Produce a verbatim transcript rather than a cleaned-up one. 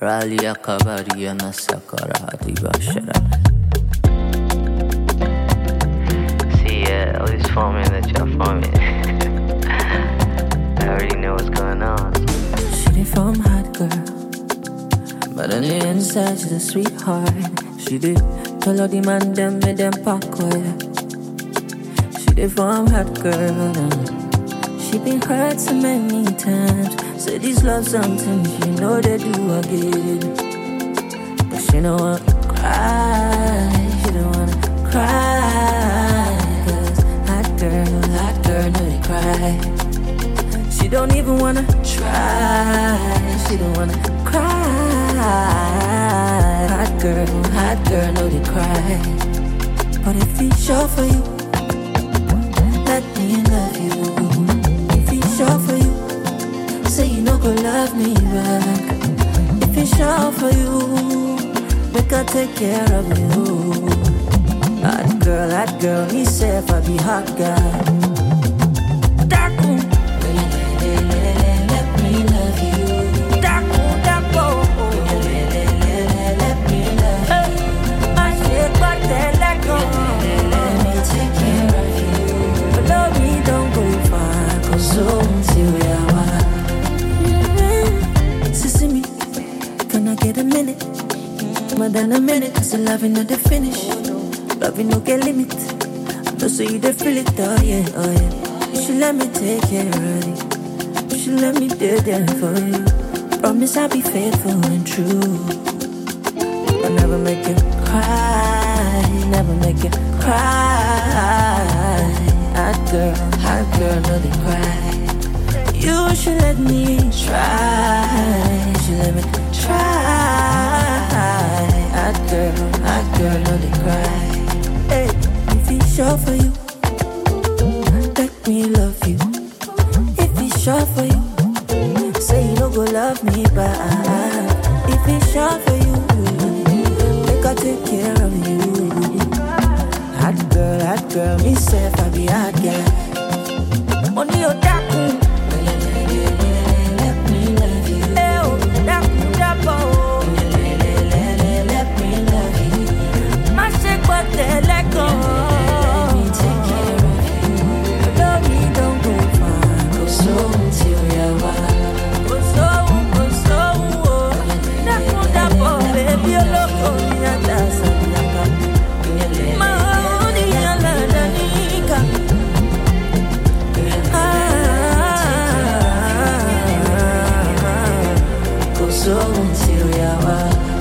Ralia Kabaria Nasakara Hatibashara. See, yeah, all these forming that y'all forming. I already know what's going on. She did from hot girl, but on the inside she's a sweetheart. She did tell all the man them with them parkway. She did from hot girl, uh. She been hurt so many times. Say these love something she know they do again, but she don't wanna cry. She don't wanna cry, 'cause hot girl, hot girl know they cry. She don't even wanna try. She don't wanna cry. Hot girl, hot girl know they cry. But if it's sure for you, let me love you. If it's sure for you, say you no go love me back. If it's sure for you, make I take care of you. Hot girl, hot girl, me say if I be hot guy. Dark moon, let me love you. Dark moon, dark moon, let me love you. My shit, but they let go. Let me take care of you. But love me, don't go far, 'cause so until we are one. Me, can I get a minute? More than a minute, 'cause the loving not the finish. Loving no get limit. I know so you dey feel it, oh yeah, oh yeah. You should let me take care of it. You should let me do that for you. Promise I'll be faithful and true. I'll never make you cry, never make you cry. Hot girl, hot girl, know they cry. You should let me try. You should let me try. Hot girl, hot girl, know they cry. Hey, if it's sure for you, let me love you. If it's sure for you, say you no go love me back. If it's sure for you, make I take care of you. Hot girl, hot girl, me say if I be hot girl. Only your dark. Let go. Let me take care of you. Love me, don't go far. Go so until you're wild. Go so, go so. That one, that boy, baby, you look on me and that's a yaka. My honey, I love the nika. Ah, go so until you're wild.